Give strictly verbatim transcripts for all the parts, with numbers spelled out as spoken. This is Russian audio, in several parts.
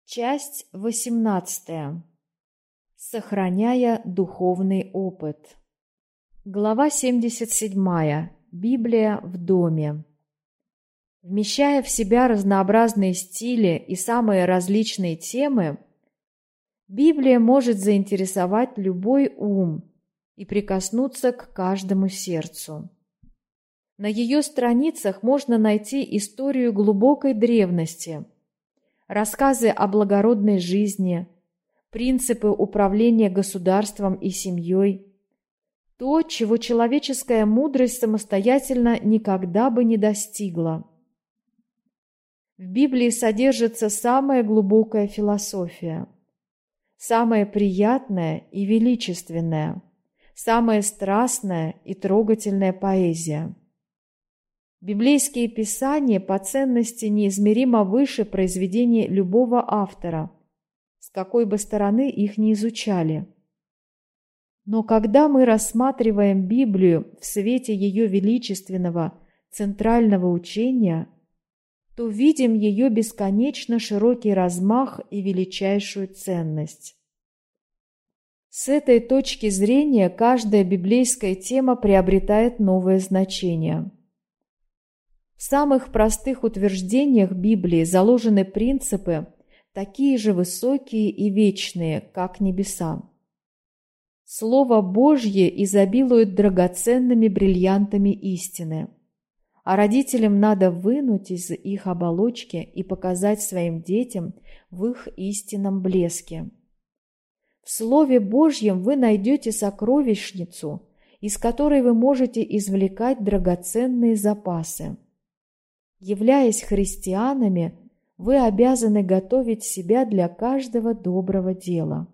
Часть восемнадцатая. Сохраняя духовный опыт. Глава семьдесят седьмая. Библия в доме. Вмещая в себя разнообразные стили и самые различные темы, Библия может заинтересовать любой ум и прикоснуться к каждому сердцу. На ее страницах можно найти историю глубокой древности, рассказы о благородной жизни, принципы управления государством и семьей, то, чего человеческая мудрость самостоятельно никогда бы не достигла. В Библии содержится самая глубокая философия, самая приятная и величественная, самая страстная и трогательная поэзия. Библейские писания по ценности неизмеримо выше произведений любого автора, с какой бы стороны их ни изучали. Но когда мы рассматриваем Библию в свете ее величественного центрального учения, то видим ее бесконечно широкий размах и величайшую ценность. С этой точки зрения каждая библейская тема приобретает новое значение. В самых простых утверждениях Библии заложены принципы, такие же высокие и вечные, как небеса. Слово Божье изобилует драгоценными бриллиантами истины, а родителям надо вынуть из их оболочки и показать своим детям в их истинном блеске. В Слове Божьем вы найдете сокровищницу, из которой вы можете извлекать драгоценные запасы. Являясь христианами, вы обязаны готовить себя для каждого доброго дела.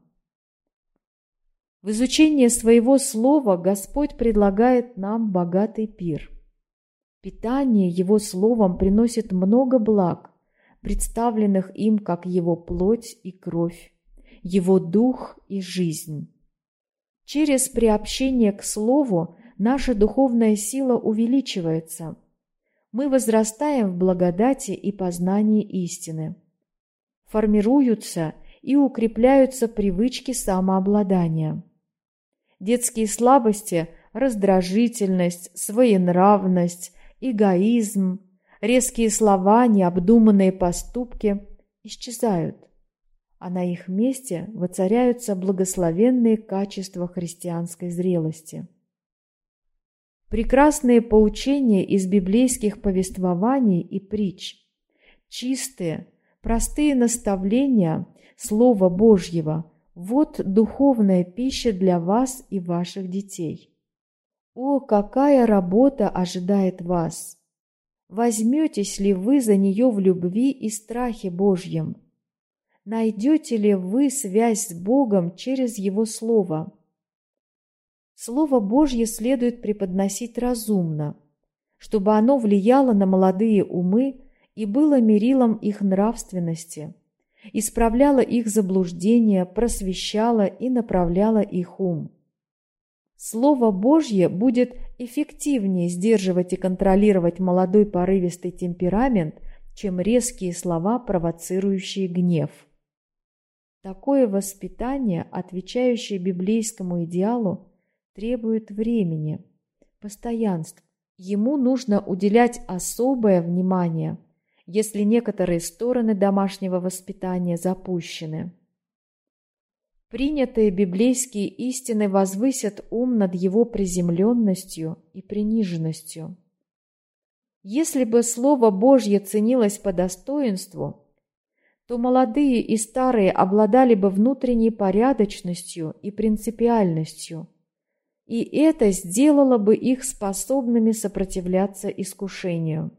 В изучении своего слова Господь предлагает нам богатый пир. Питание Его словом приносит много благ, представленных им как Его плоть и кровь, Его дух и жизнь. Через приобщение к слову наша духовная сила увеличивается. Мы возрастаем в благодати и познании истины. Формируются и укрепляются привычки самообладания. Детские слабости, раздражительность, своенравность, эгоизм, резкие слова, необдуманные поступки исчезают, а на их месте воцаряются благословенные качества христианской зрелости. Прекрасные поучения из библейских повествований и притч, чистые, простые наставления Слова Божьего – вот духовная пища для вас и ваших детей. О, какая работа ожидает вас! Возьметесь ли вы за нее в любви и страхе Божьем? Найдете ли вы связь с Богом через Его Слово? Слово Божье следует преподносить разумно, чтобы оно влияло на молодые умы и было мерилом их нравственности, исправляло их заблуждения, просвещало и направляло их ум. Слово Божье будет эффективнее сдерживать и контролировать молодой порывистый темперамент, чем резкие слова, провоцирующие гнев. Такое воспитание, отвечающее библейскому идеалу, требует времени, постоянства. Ему нужно уделять особое внимание, если некоторые стороны домашнего воспитания запущены. Принятые библейские истины возвысят ум над его приземленностью и приниженностью. Если бы Слово Божье ценилось по достоинству, то молодые и старые обладали бы внутренней порядочностью и принципиальностью, и это сделало бы их способными сопротивляться искушению.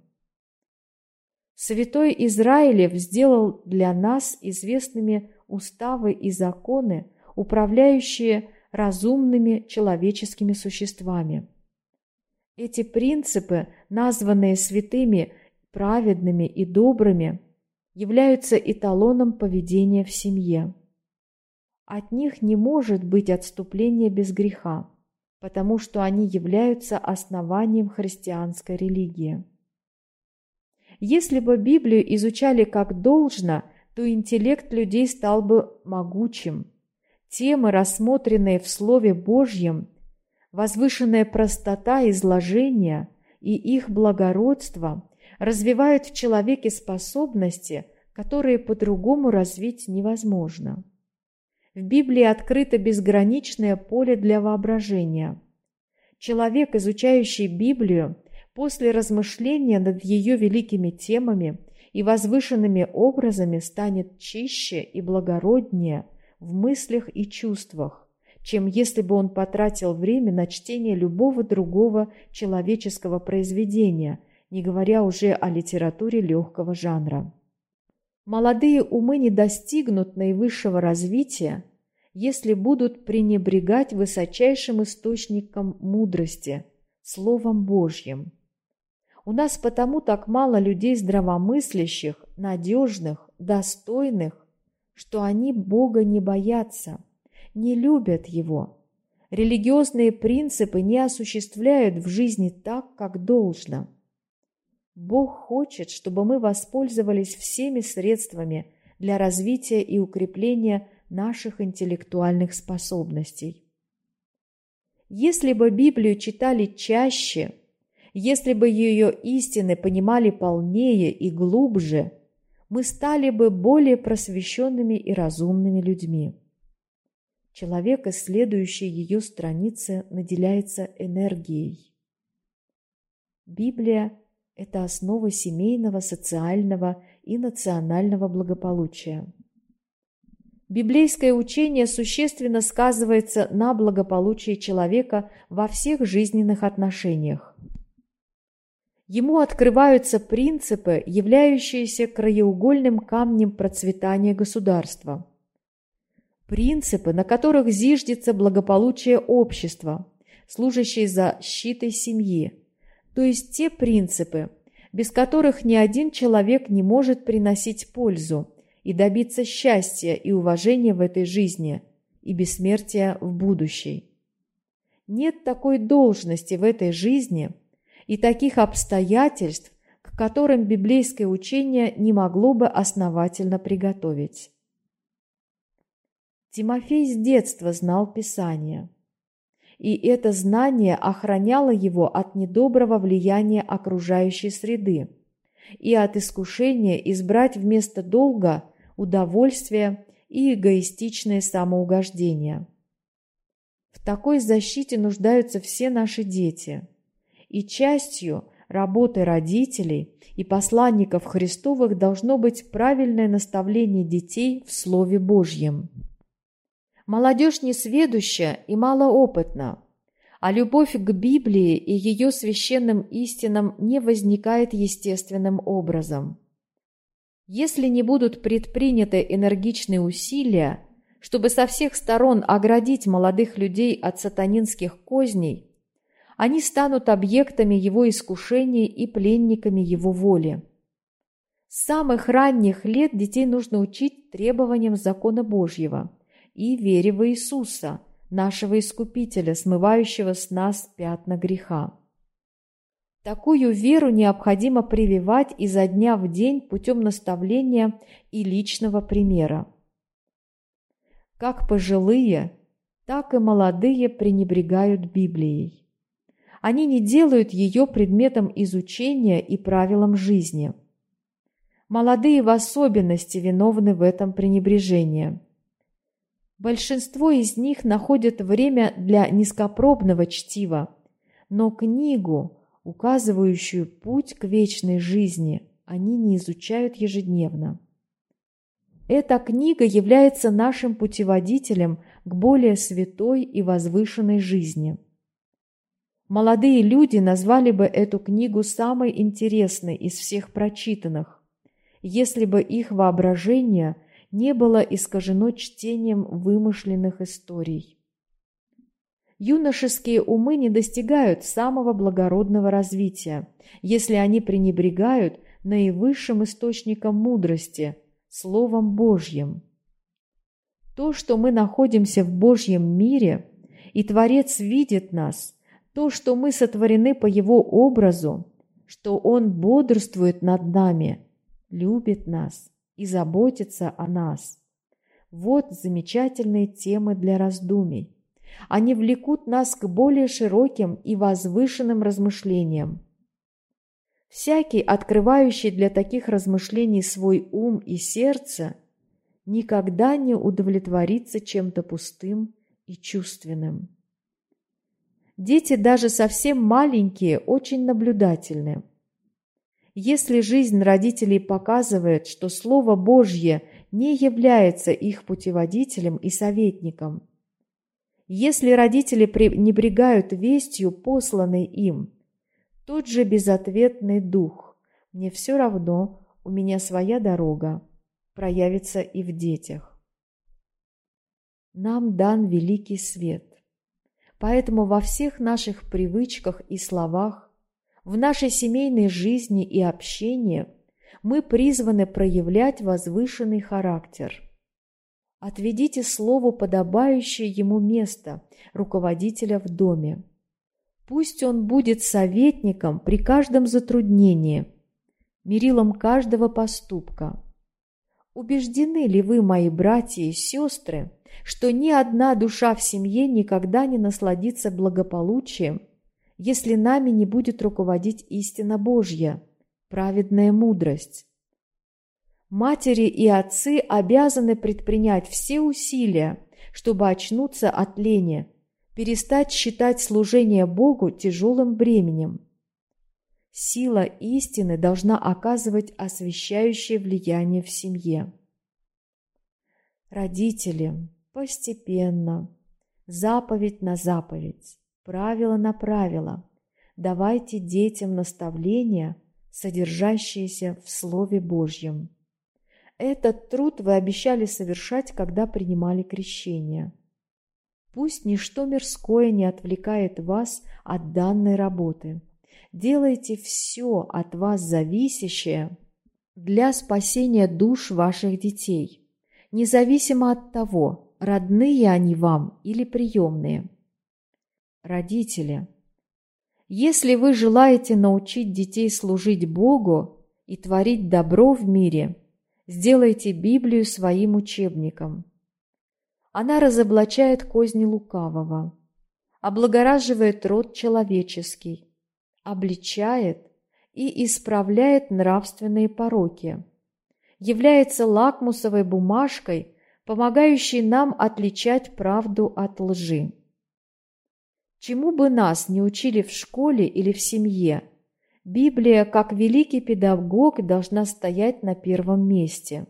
Святой Израилев сделал для нас известными уставы и законы, управляющие разумными человеческими существами. Эти принципы, названные святыми, праведными и добрыми, являются эталоном поведения в семье. От них не может быть отступления без греха, потому что они являются основанием христианской религии. Если бы Библию изучали как должно, то интеллект людей стал бы могучим. Темы, рассмотренные в Слове Божьем, возвышенная простота изложения и их благородство развивают в человеке способности, которые по-другому развить невозможно. В Библии открыто безграничное поле для воображения. Человек, изучающий Библию, после размышления над ее великими темами и возвышенными образами станет чище и благороднее в мыслях и чувствах, чем если бы он потратил время на чтение любого другого человеческого произведения, не говоря уже о литературе легкого жанра. Молодые умы не достигнут наивысшего развития, если будут пренебрегать высочайшим источником мудрости, Словом Божьим. У нас потому так мало людей здравомыслящих, надежных, достойных, что они Бога не боятся, не любят Его. Религиозные принципы не осуществляют в жизни так, как должно. Бог хочет, чтобы мы воспользовались всеми средствами для развития и укрепления наших интеллектуальных способностей. Если бы Библию читали чаще, если бы ее истины понимали полнее и глубже, мы стали бы более просвещенными и разумными людьми. Человек, исследующий ее страницы, наделяется энергией. Библия – это основа семейного, социального и национального благополучия. Библейское учение существенно сказывается на благополучии человека во всех жизненных отношениях. Ему открываются принципы, являющиеся краеугольным камнем процветания государства. Принципы, на которых зиждется благополучие общества, служащие защитой семьи, то есть те принципы, без которых ни один человек не может приносить пользу и добиться счастья и уважения в этой жизни и бессмертия в будущей. Нет такой должности в этой жизни и таких обстоятельств, к которым библейское учение не могло бы основательно приготовить. Тимофей с детства знал Писание, и это знание охраняло его от недоброго влияния окружающей среды и от искушения избрать вместо долга удовольствие и эгоистичное самоугождение. В такой защите нуждаются все наши дети, и частью работы родителей и посланников Христовых должно быть правильное наставление детей в Слове Божьем. Молодежь несведуща и малоопытна, а любовь к Библии и ее священным истинам не возникает естественным образом. Если не будут предприняты энергичные усилия, чтобы со всех сторон оградить молодых людей от сатанинских козней, они станут объектами его искушений и пленниками его воли. С самых ранних лет детей нужно учить требованиям закона Божьего и вере в Иисуса, нашего Искупителя, смывающего с нас пятна греха. Такую веру необходимо прививать изо дня в день путем наставления и личного примера. Как пожилые, так и молодые пренебрегают Библией. Они не делают ее предметом изучения и правилом жизни. Молодые в особенности виновны в этом пренебрежении. Большинство из них находят время для низкопробного чтива, но книгу, указывающую путь к вечной жизни, они не изучают ежедневно. Эта книга является нашим путеводителем к более святой и возвышенной жизни. Молодые люди назвали бы эту книгу самой интересной из всех прочитанных, если бы их воображение не было искажено чтением вымышленных историй. Юношеские умы не достигают самого благородного развития, если они пренебрегают наивысшим источником мудрости – Словом Божьим. То, что мы находимся в Божьем мире, и Творец видит нас, то, что мы сотворены по Его образу, что Он бодрствует над нами, любит нас и заботится о нас. Вот замечательные темы для раздумий. Они влекут нас к более широким и возвышенным размышлениям. Всякий, открывающий для таких размышлений свой ум и сердце, никогда не удовлетворится чем-то пустым и чувственным. Дети, даже совсем маленькие, очень наблюдательны. Если жизнь родителей показывает, что Слово Божье не является их путеводителем и советником, если родители пренебрегают вестью, посланной им, тот же безответный дух «мне все равно, у меня своя дорога» проявится и в детях. Нам дан великий свет, поэтому во всех наших привычках и словах, в нашей семейной жизни и общении мы призваны проявлять возвышенный характер. Отведите слову подобающее ему место руководителя в доме. Пусть он будет советником при каждом затруднении, мерилом каждого поступка. Убеждены ли вы, мои братья и сестры, что ни одна душа в семье никогда не насладится благополучием, если нами не будет руководить истина Божья, праведная мудрость? Матери и отцы обязаны предпринять все усилия, чтобы очнуться от лени, перестать считать служение Богу тяжелым бременем. Сила истины должна оказывать освящающее влияние в семье. Родители, постепенно, заповедь на заповедь, правило на правило, давайте детям наставления, содержащиеся в Слове Божьем. Этот труд вы обещали совершать, когда принимали крещение. Пусть ничто мирское не отвлекает вас от данной работы. Делайте все от вас зависящее для спасения душ ваших детей, независимо от того, родные они вам или приемные. Родители, если вы желаете научить детей служить Богу и творить добро в мире, сделайте Библию своим учебником. Она разоблачает козни лукавого, облагораживает род человеческий, обличает и исправляет нравственные пороки, является лакмусовой бумажкой, помогающей нам отличать правду от лжи. Чему бы нас не учили в школе или в семье, Библия, как великий педагог, должна стоять на первом месте.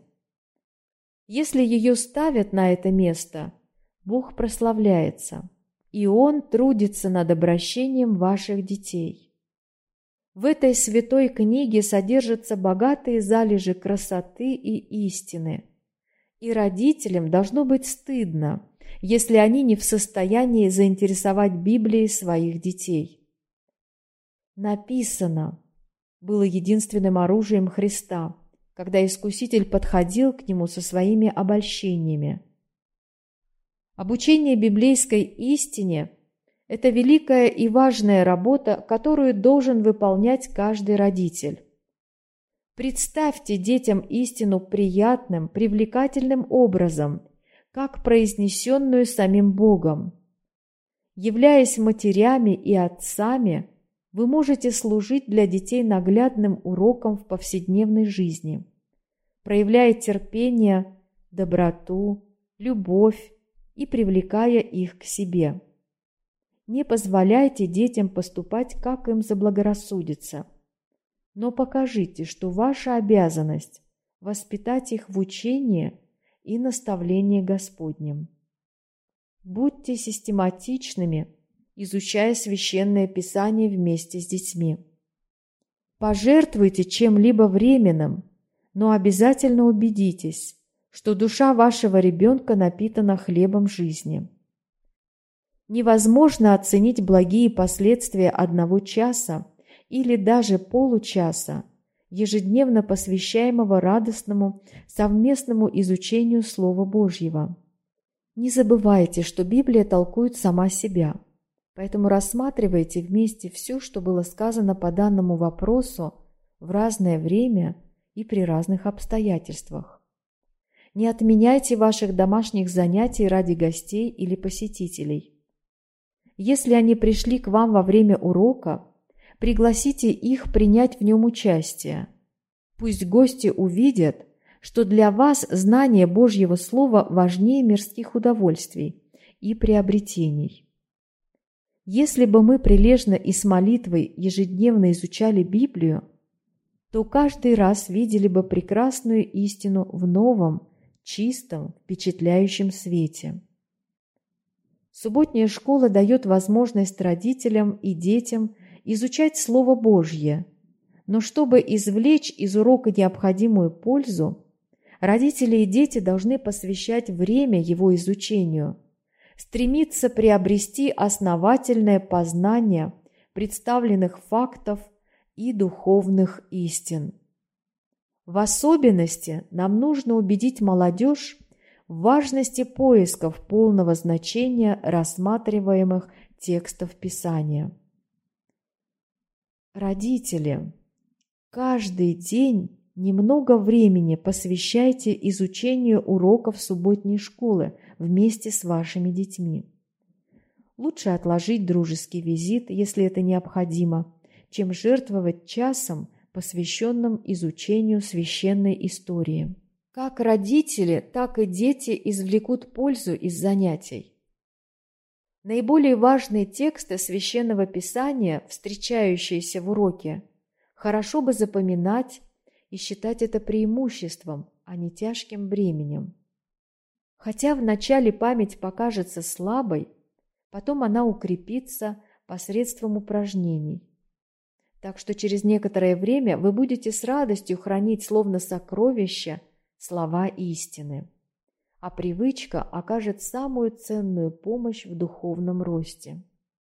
Если ее ставят на это место, Бог прославляется, и Он трудится над обращением ваших детей. В этой святой книге содержатся богатые залежи красоты и истины, и родителям должно быть стыдно, если они не в состоянии заинтересовать Библией своих детей. Написано было единственным оружием Христа, когда Искуситель подходил к Нему со своими обольщениями. Обучение библейской истине – это великая и важная работа, которую должен выполнять каждый родитель. Представьте детям истину приятным, привлекательным образом, как произнесенную самим Богом. Являясь матерями и отцами, вы можете служить для детей наглядным уроком в повседневной жизни, проявляя терпение, доброту, любовь и привлекая их к себе. Не позволяйте детям поступать, как им заблагорассудится, но покажите, что ваша обязанность – воспитать их в учении и наставлении Господнем. Будьте систематичными, изучая Священное Писание вместе с детьми. Пожертвуйте чем-либо временным, но обязательно убедитесь, что душа вашего ребенка напитана хлебом жизни. Невозможно оценить благие последствия одного часа или даже получаса, ежедневно посвящаемого радостному совместному изучению Слова Божьего. Не забывайте, что Библия толкует сама себя, поэтому рассматривайте вместе все, что было сказано по данному вопросу в разное время и при разных обстоятельствах. Не отменяйте ваших домашних занятий ради гостей или посетителей. Если они пришли к вам во время урока, пригласите их принять в нем участие. Пусть гости увидят, что для вас знание Божьего Слова важнее мирских удовольствий и приобретений. Если бы мы прилежно и с молитвой ежедневно изучали Библию, то каждый раз видели бы прекрасную истину в новом, чистом, впечатляющем свете. Субботняя школа дает возможность родителям и детям изучать Слово Божье, но чтобы извлечь из урока необходимую пользу, родители и дети должны посвящать время его изучению, стремиться приобрести основательное познание представленных фактов и духовных истин. В особенности нам нужно убедить молодежь в важности поисков полного значения рассматриваемых текстов Писания. Родители, каждый день немного времени посвящайте изучению уроков субботней школы вместе с вашими детьми. Лучше отложить дружеский визит, если это необходимо, чем жертвовать часом, посвященным изучению священной истории. Как родители, так и дети извлекут пользу из занятий. Наиболее важные тексты Священного Писания, встречающиеся в уроке, хорошо бы запоминать и считать это преимуществом, а не тяжким бременем. Хотя вначале память покажется слабой, потом она укрепится посредством упражнений. Так что через некоторое время вы будете с радостью хранить словно сокровища слова истины, а привычка окажет самую ценную помощь в духовном росте.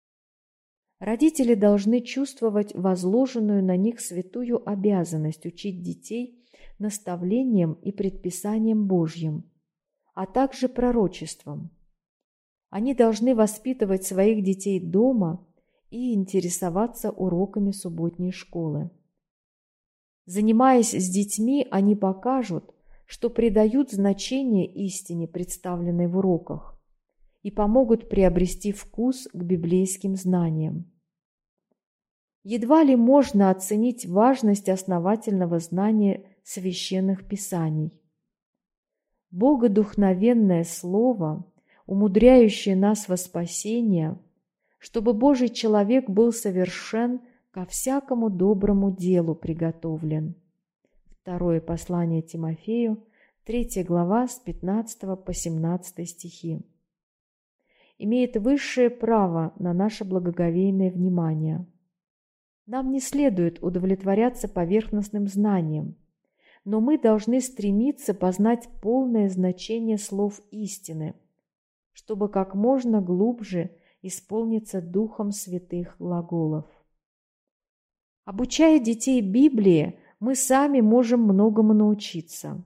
Родители должны чувствовать возложенную на них святую обязанность учить детей наставлением и предписанием Божьим, а также пророчеством. Они должны воспитывать своих детей дома и интересоваться уроками субботней школы. Занимаясь с детьми, они покажут, что придают значение истине, представленной в уроках, и помогут приобрести вкус к библейским знаниям. Едва ли можно оценить важность основательного знания священных писаний. Богодухновенное Слово, умудряющее нас во спасение, чтобы Божий человек был совершен, ко всякому доброму делу приготовлен. Второе послание Тимофею, третья глава, с пятнадцатого по семнадцатый стихи. Имеет высшее право на наше благоговейное внимание. Нам не следует удовлетворяться поверхностным знанием, но мы должны стремиться познать полное значение слов истины, чтобы как можно глубже исполниться Духом святых глаголов. Обучая детей Библии, мы сами можем многому научиться.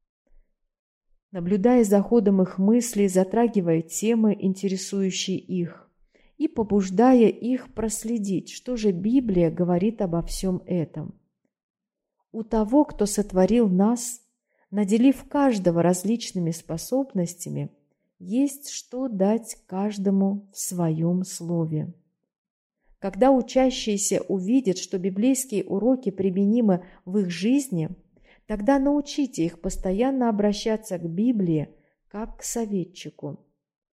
Наблюдая за ходом их мыслей, затрагивая темы, интересующие их, и побуждая их проследить, что же Библия говорит обо всем этом. У того, кто сотворил нас, наделив каждого различными способностями, есть что дать каждому в своем слове. Когда учащиеся увидят, что библейские уроки применимы в их жизни, тогда научите их постоянно обращаться к Библии как к советчику.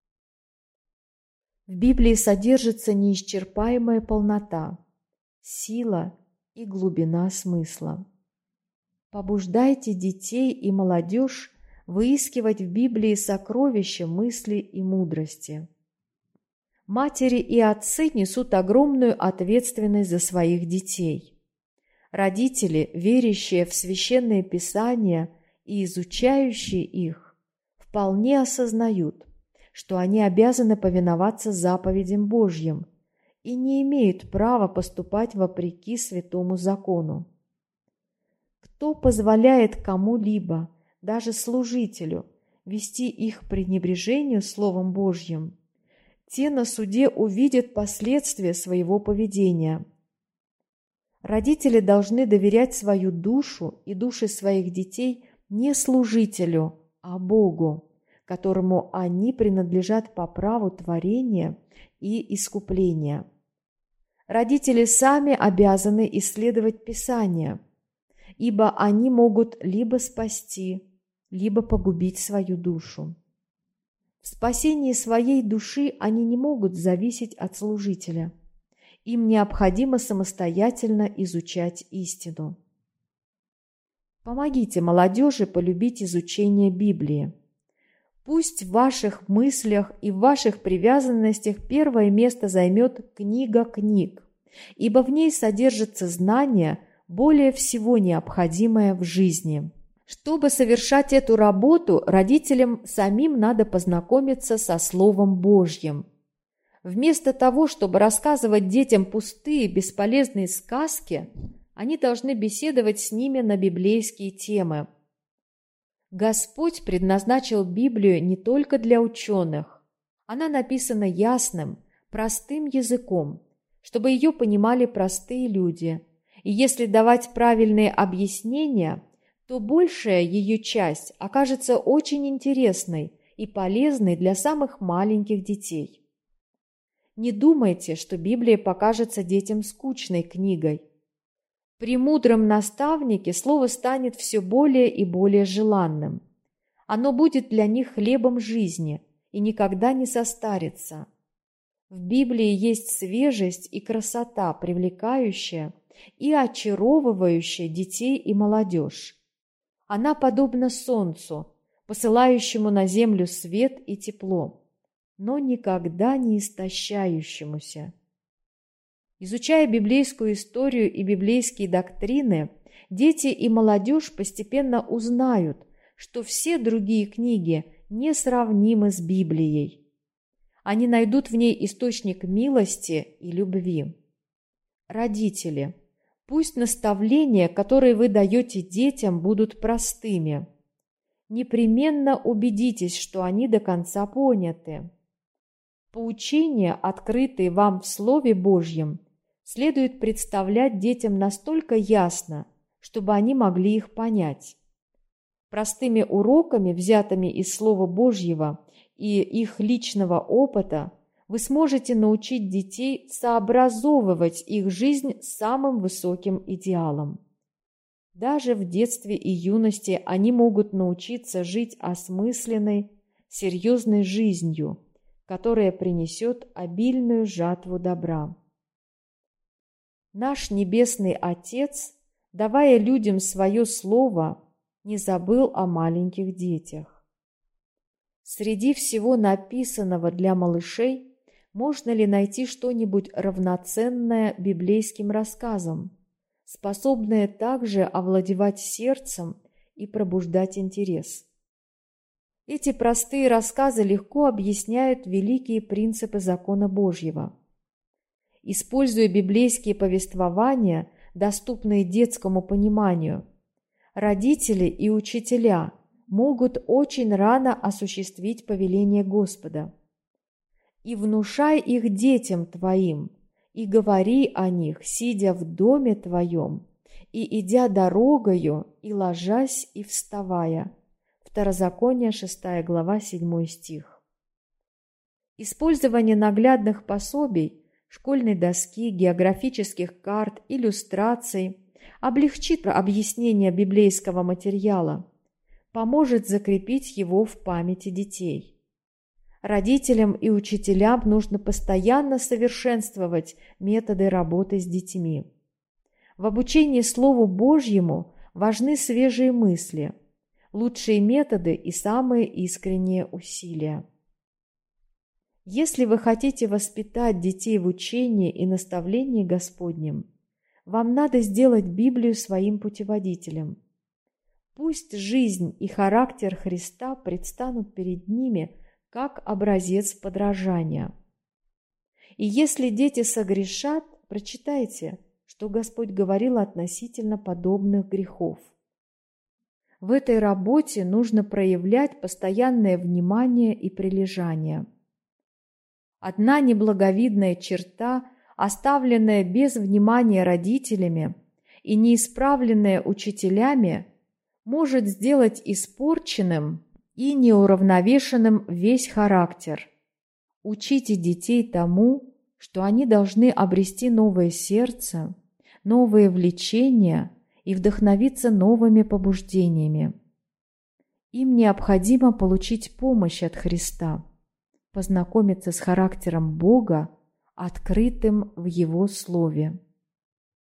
В Библии содержится неисчерпаемая полнота, сила и глубина смысла. Побуждайте детей и молодежь выискивать в Библии сокровища мысли и мудрости. Матери и отцы несут огромную ответственность за своих детей. Родители, верящие в священные писания и изучающие их, вполне осознают, что они обязаны повиноваться заповедям Божьим и не имеют права поступать вопреки святому закону. Кто позволяет кому-либо, даже служителю, вести их к пренебрежению Словом Божьим, те на суде увидят последствия своего поведения. Родители должны доверять свою душу и души своих детей не служителю, а Богу, которому они принадлежат по праву творения и искупления. Родители сами обязаны исследовать Писание, ибо они могут либо спасти, либо погубить свою душу. В спасении своей души они не могут зависеть от служителя. Им необходимо самостоятельно изучать истину. Помогите молодежи полюбить изучение Библии. Пусть в ваших мыслях и в ваших привязанностях первое место займет книга книг, ибо в ней содержится знание, более всего необходимое в жизни. Чтобы совершать эту работу, родителям самим надо познакомиться со Словом Божьим. Вместо того, чтобы рассказывать детям пустые, бесполезные сказки, они должны беседовать с ними на библейские темы. Господь предназначил Библию не только для ученых. Она написана ясным, простым языком, чтобы ее понимали простые люди. И если давать правильные объяснения, то большая ее часть окажется очень интересной и полезной для самых маленьких детей. Не думайте, что Библия покажется детям скучной книгой. При мудром наставнике слово станет все более и более желанным. Оно будет для них хлебом жизни и никогда не состарится. В Библии есть свежесть и красота, привлекающая и очаровывающая детей и молодежь. Она подобна солнцу, посылающему на землю свет и тепло, но никогда не истощающемуся. Изучая библейскую историю и библейские доктрины, дети и молодежь постепенно узнают, что все другие книги несравнимы с Библией. Они найдут в ней источник милости и любви. Родители, пусть наставления, которые вы даете детям, будут простыми. Непременно убедитесь, что они до конца поняты. Поучения, открытые вам в Слове Божьем, следует представлять детям настолько ясно, чтобы они могли их понять. Простыми уроками, взятыми из Слова Божьего и их личного опыта, вы сможете научить детей сообразовывать их жизнь с самым высоким идеалом. Даже в детстве и юности они могут научиться жить осмысленной, серьезной жизнью, которая принесет обильную жатву добра. Наш Небесный Отец, давая людям свое Слово, не забыл о маленьких детях. Среди всего написанного для малышей можно ли найти что-нибудь равноценное библейским рассказам, способное также овладевать сердцем и пробуждать интерес? Эти простые рассказы легко объясняют великие принципы закона Божьего. Используя библейские повествования, доступные детскому пониманию, родители и учителя могут очень рано осуществить повеление Господа. «И внушай их детям твоим, и говори о них, сидя в доме твоем, и идя дорогою, и ложась, и вставая». Второзаконие, шестая глава, седьмой стих. Использование наглядных пособий, школьной доски, географических карт, иллюстраций облегчит объяснение библейского материала, поможет закрепить его в памяти детей. Родителям и учителям нужно постоянно совершенствовать методы работы с детьми. В обучении Слову Божьему важны свежие мысли, лучшие методы и самые искренние усилия. Если вы хотите воспитать детей в учении и наставлении Господнем, вам надо сделать Библию своим путеводителем. Пусть жизнь и характер Христа предстанут перед ними как образец подражания. И если дети согрешат, прочитайте, что Господь говорил относительно подобных грехов. В этой работе нужно проявлять постоянное внимание и прилежание. Одна неблаговидная черта, оставленная без внимания родителями и неисправленная учителями, может сделать испорченным и неуравновешенным весь характер. Учите детей тому, что они должны обрести новое сердце, новые влечения и вдохновиться новыми побуждениями. Им необходимо получить помощь от Христа, познакомиться с характером Бога, открытым в Его Слове.